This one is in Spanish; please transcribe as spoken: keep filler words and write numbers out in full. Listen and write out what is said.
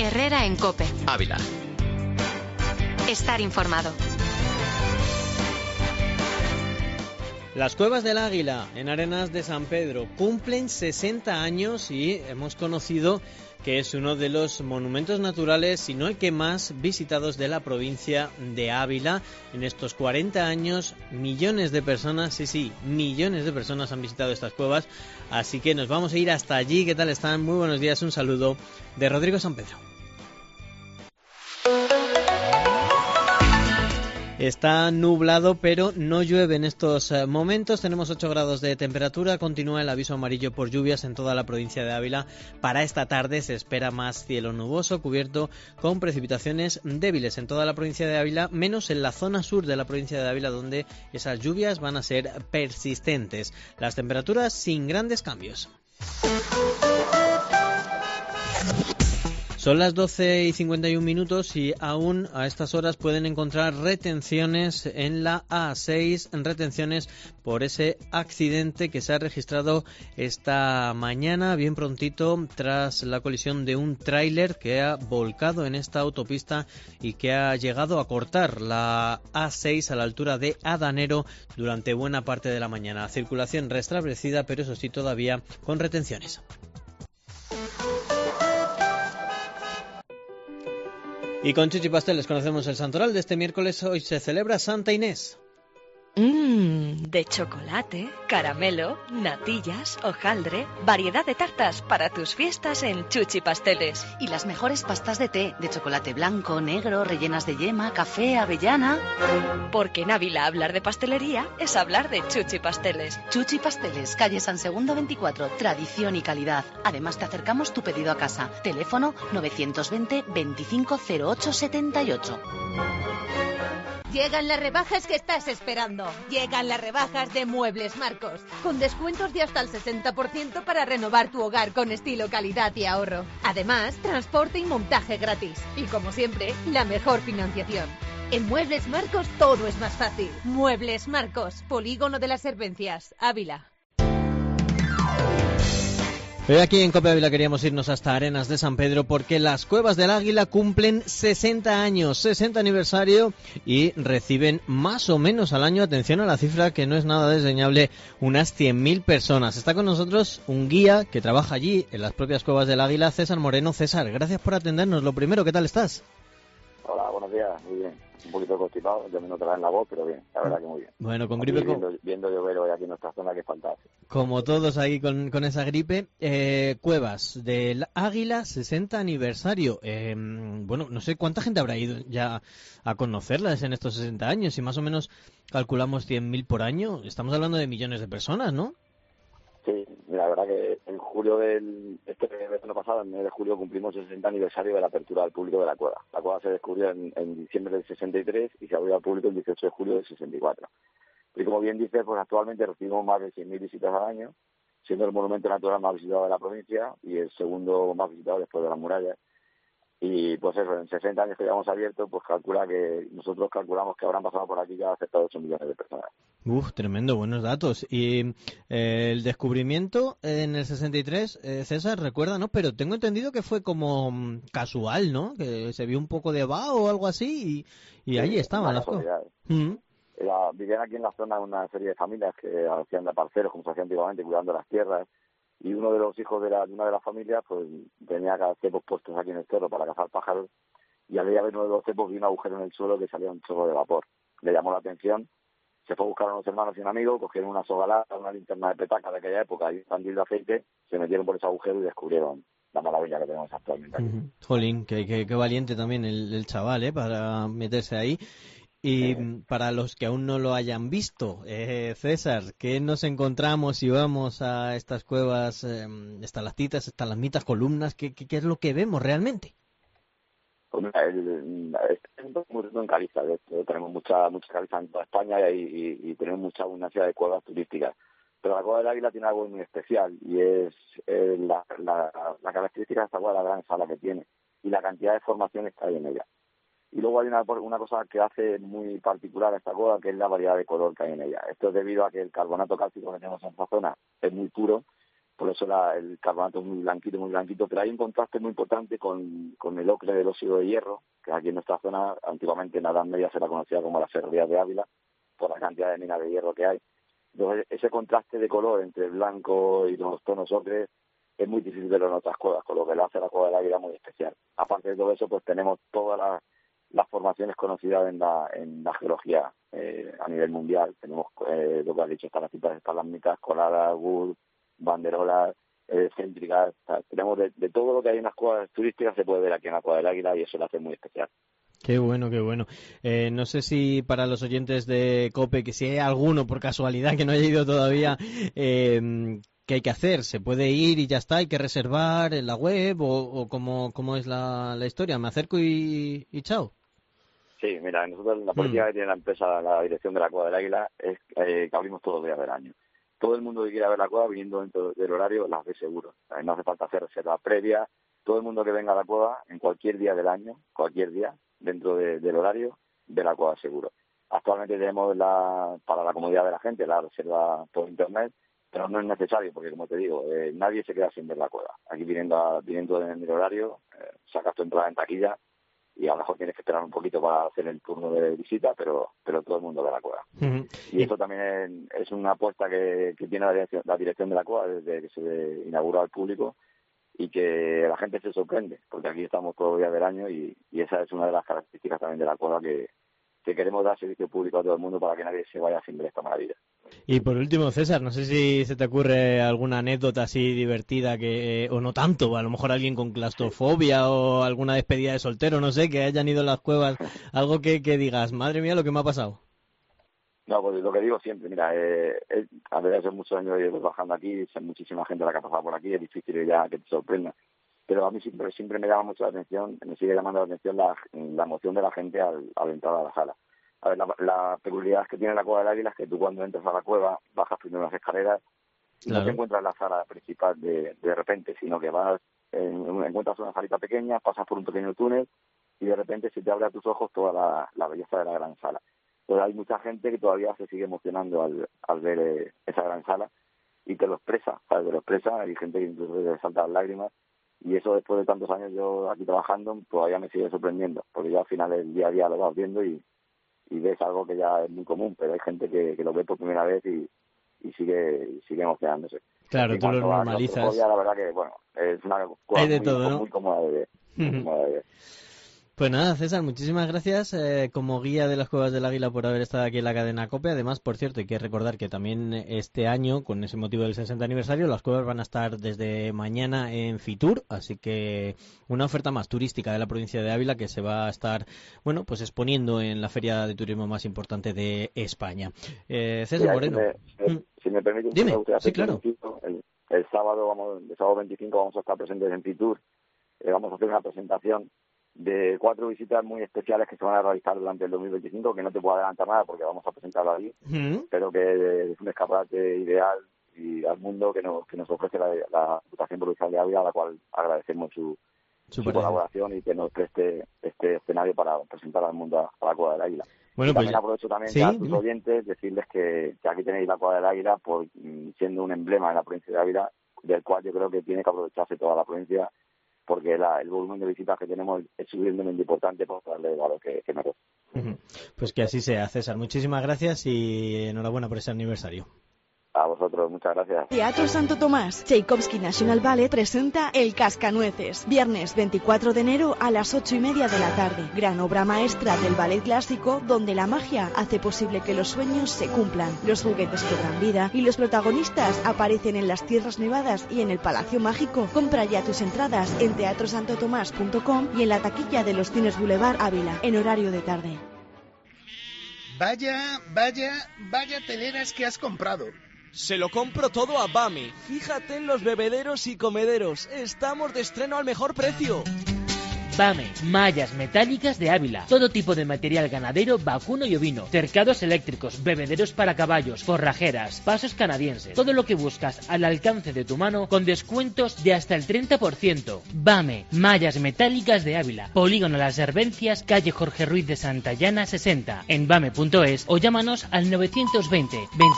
Herrera en COPE. Ávila. Estar informado. Las Cuevas del Águila, en Arenas de San Pedro, cumplen sesenta años y hemos conocido que es uno de los monumentos naturales, si no el que más visitados de la provincia de Ávila. En estos cuarenta años, millones de personas, sí, sí, millones de personas han visitado estas cuevas, así que nos vamos a ir hasta allí. ¿Qué tal están? Muy buenos días, un saludo de Rodrigo San Pedro. Está nublado, pero no llueve en estos momentos. Tenemos ocho grados de temperatura. Continúa el aviso amarillo por lluvias en toda la provincia de Ávila. Para esta tarde se espera más cielo nuboso, cubierto con precipitaciones débiles en toda la provincia de Ávila, menos en la zona sur de la provincia de Ávila, donde esas lluvias van a ser persistentes. Las temperaturas sin grandes cambios. Son las doce y cincuenta y un minutos y aún a estas horas pueden encontrar retenciones en la A seis, retenciones por ese accidente que se ha registrado esta mañana, bien prontito, tras la colisión de un tráiler que ha volcado en esta autopista y que ha llegado a cortar la A seis a la altura de Adanero durante buena parte de la mañana. Circulación restablecida, pero eso sí, todavía con retenciones. Y con Chuchi Pasteles conocemos el santoral de este miércoles. Hoy se celebra Santa Inés. Mmm, de chocolate, caramelo, natillas, hojaldre, variedad de tartas para tus fiestas en Chuchi Pasteles. Y las mejores pastas de té, de chocolate blanco, negro, rellenas de yema, café, avellana. Porque en Ávila hablar de pastelería es hablar de Chuchi Pasteles. Chuchi Pasteles, calle San Segundo veinticuatro, tradición y calidad. Además te acercamos tu pedido a casa. Teléfono novecientos veinte, veinticinco cero ocho setenta y ocho. Llegan las rebajas que estás esperando. Llegan las rebajas de Muebles Marcos, con descuentos de hasta el sesenta por ciento para renovar tu hogar con estilo, calidad y ahorro. Además, transporte y montaje gratis. Y como siempre, la mejor financiación. En Muebles Marcos todo es más fácil. Muebles Marcos, Polígono de las Servencias, Ávila. Hoy aquí en COPE Ávila queríamos irnos hasta Arenas de San Pedro porque las Cuevas del Águila cumplen sesenta años, sesenta aniversario, y reciben más o menos al año, atención a la cifra que no es nada desdeñable, unas cien mil personas. Está con nosotros un guía que trabaja allí en las propias Cuevas del Águila, César Moreno. César, gracias por atendernos. Lo primero, ¿qué tal estás? Hola, buenos días, muy bien. Un poquito constipado, ya me notará en la voz, pero bien, la verdad que muy bien. Bueno, con gripe... Viendo, viendo llover hoy aquí en nuestra zona, que falta. Como todos ahí con, con esa gripe. Eh, Cuevas del Águila, sesenta aniversario. Eh, bueno, no sé cuánta gente habrá ido ya a conocerlas en estos sesenta años. Si más o menos calculamos cien mil por año, estamos hablando de millones de personas, ¿no? Sí, la verdad que en julio del este año pasado, en el mes de julio, cumplimos el sesenta aniversario de la apertura al público de la cueva. La cueva se descubrió en, en diciembre del sesenta y tres y se abrió al público el dieciocho de julio del sesenta y cuatro. Y como bien dice, pues actualmente recibimos más de cien mil visitas al año, siendo el monumento natural más visitado de la provincia y el segundo más visitado después de las murallas. Y pues eso, en sesenta años que llevamos abierto, pues calcula que nosotros calculamos que habrán pasado por aquí ya cerca de ocho millones de personas. Uf, tremendo, buenos datos. Y eh, el descubrimiento en el sesenta y tres, eh, César, recuerda, ¿no? Pero tengo entendido que fue como um, casual, ¿no? Que se vio un poco de vaho o algo así y, y sí, allí estaban las cosas. Mm. Era, vivían aquí en la zona una serie de familias que hacían de parceros, como se hacía antiguamente, cuidando las tierras. Y uno de los hijos de, la, de una de las familias pues tenía cepos puestos aquí en el cerro para cazar pájaros, y al ver uno de los cepos vio un agujero en el suelo que salía un chorro de vapor. Le llamó la atención, se fue a buscar a unos hermanos y un amigo, cogieron una soga larga, una linterna de petaca de aquella época y un candil de aceite, se metieron por ese agujero y descubrieron la maravilla que tenemos actualmente aquí. Uh-huh. Jolín, qué, qué, qué valiente también el, el chaval, ¿eh? Para meterse ahí. Y para los que aún no lo hayan visto, eh, César, ¿qué nos encontramos si vamos a estas cuevas, eh, estalactitas, estalagmitas, columnas? ¿Qué, qué, ¿Qué es lo que vemos realmente? Pues mira, el, es muy rico en caliza, de hecho, tenemos mucha mucha caliza en toda España y, y, y tenemos mucha abundancia de cuevas turísticas. Pero la Cueva del Águila tiene algo muy especial y es eh, la, la, la característica de esta cueva, la gran sala que tiene y la cantidad de formaciones que hay en ella. Y luego hay una, una cosa que hace muy particular a esta cueva, que es la variedad de color que hay en ella. Esto es debido a que el carbonato cálcico que tenemos en esta zona es muy puro por eso la, el carbonato es muy blanquito, muy blanquito, pero hay un contraste muy importante con, con el ocre del óxido de hierro, que aquí en nuestra zona, antiguamente en la Edad Media se la conocía como las ferrerías de Ávila, por la cantidad de minas de hierro que hay. Entonces, ese contraste de color entre el blanco y los tonos ocres es muy difícil verlo en otras cuevas, con lo que le hace a la Cueva del Águila muy especial. Aparte de todo eso, pues tenemos todas las, las formaciones conocidas en la, en la geología eh, a nivel mundial. Tenemos, eh, lo que has dicho, estalactitas, estalagmitas, coladas, wood, banderolas, eh, céntricas. O sea, tenemos de, de todo lo que hay en las cuevas turísticas se puede ver aquí en la Cueva del Águila y eso lo hace muy especial. Qué bueno, qué bueno. Eh, no sé si para los oyentes de COPE, que si hay alguno por casualidad que no haya ido todavía, eh, ¿qué hay que hacer? ¿Se puede ir y ya está? ¿Hay que reservar en la web? ¿O, o cómo, cómo es la, la historia? ¿Me acerco y, y chao? Sí, mira, nosotros la política mm. que tiene la empresa, la dirección de la Cueva del Águila, es eh, que abrimos todos los días del año. Todo el mundo que quiera ver la cueva, viniendo dentro del horario, las ve seguro. No hace falta hacer reserva previa. Todo el mundo que venga a la cueva, en cualquier día del año, cualquier día, dentro de, del horario, de la cueva seguro. Actualmente tenemos la, para la comodidad de la gente la reserva por internet, pero no es necesario porque, como te digo, eh, nadie se queda sin ver la cueva. Aquí viniendo, a, viniendo en el horario, eh, sacas tu entrada en taquilla y a lo mejor tienes que esperar un poquito para hacer el turno de visita, pero pero todo el mundo ve la cueva. Uh-huh. Y eso también es, es una apuesta que, que tiene la dirección, la dirección de la cueva desde que se inauguró al público, y que la gente se sorprende, porque aquí estamos todos los días del año y, y esa es una de las características también de la cueva, que, que queremos dar servicio público a todo el mundo para que nadie se vaya sin ver esta maravilla. Y por último, César, no sé si se te ocurre alguna anécdota así divertida que o no tanto, a lo mejor alguien con claustrofobia o alguna despedida de soltero, no sé, que hayan ido a las cuevas, algo que, que digas, madre mía, lo que me ha pasado. No, pues lo que digo siempre, mira, eh, eh, a ver, hace muchos años yo trabajando aquí, hay muchísima gente la que ha pasado por aquí, es difícil ya que te sorprenda, pero a mí siempre siempre me llama mucho la atención, me sigue llamando la atención la, la emoción de la gente al, al entrar a la sala. A ver, la, la peculiaridad que tiene la Cueva del Águila es que tú cuando entras a la cueva bajas primero las escaleras y claro. no te encuentras en la sala principal de, de repente, sino que vas, en, encuentras una salita pequeña, pasas por un pequeño túnel y de repente se te abre a tus ojos toda la, la belleza de la gran sala. Pues hay mucha gente que todavía se sigue emocionando al, al ver eh, esa gran sala y te lo expresa, ¿sabes? Te lo expresa, hay gente que incluso le salta las lágrimas y eso después de tantos años yo aquí trabajando todavía me sigue sorprendiendo, porque ya al final el día a día lo vas viendo y, y ves algo que ya es muy común, pero hay gente que, que lo ve por primera vez y, y sigue y sigue emocionándose. Claro, tú lo normalizas. La verdad que, bueno, es una cosa muy, todo, ¿no? muy cómoda de ver. Muy cómoda de ver. Pues nada, César, muchísimas gracias eh, como guía de las Cuevas del Águila por haber estado aquí en la cadena COPE. Además, por cierto, hay que recordar que también este año, con ese motivo del sesenta aniversario, las cuevas van a estar desde mañana en Fitur, así que una oferta más turística de la provincia de Ávila que se va a estar, bueno, pues exponiendo en la feria de turismo más importante de España. Eh, César Mira, Moreno. Si me, mm. si me permite, Dime, me sí, claro. El, el sábado, vamos, el sábado veinticinco vamos a estar presentes en Fitur, eh, vamos a hacer una presentación de cuatro visitas muy especiales que se van a realizar durante el dos mil veinticinco, que no te puedo adelantar nada porque vamos a presentarlo allí, uh-huh. pero que es un escaparate ideal y al mundo que nos que nos ofrece la, la Diputación Provincial de Ávila, a la cual agradecemos su, su, su colaboración y que nos preste este escenario para presentar al mundo a, a la Cueva del Águila. Bueno, y también pues, aprovecho también ¿sí? a tus oyentes decirles que, que aquí tenéis la Cueva del Águila por siendo un emblema en la provincia de Ávila, del cual yo creo que tiene que aprovecharse toda la provincia, porque la, el volumen de visitas que tenemos es suficientemente importante para darle el valor que, que merece. Uh-huh. Pues que así sea, César. Muchísimas gracias y enhorabuena por ese aniversario. A vosotros, muchas gracias. Teatro Santo Tomás, Tchaikovsky National Ballet presenta El Cascanueces. Viernes veinticuatro de enero a las ocho y media de la tarde. Gran obra maestra del ballet clásico donde la magia hace posible que los sueños se cumplan. Los juguetes cobran vida y los protagonistas aparecen en las Tierras Nevadas y en el Palacio Mágico. Compra ya tus entradas en teatro santo tomás punto com y en la taquilla de los Cines Boulevard Ávila, en horario de tarde. Vaya, vaya, vaya teleras que has comprado. Se lo compro todo a BAME. Fíjate en los bebederos y comederos. Estamos de estreno al mejor precio. BAME, mallas metálicas de Ávila. Todo tipo de material ganadero, vacuno y ovino. Cercados eléctricos, bebederos para caballos, forrajeras, pasos canadienses. Todo lo que buscas al alcance de tu mano con descuentos de hasta el treinta por ciento. BAME, mallas metálicas de Ávila. Polígono Las Herbencias, calle Jorge Ruiz de Santayana sesenta. En bame punto es o llámanos al novecientos veinte veinte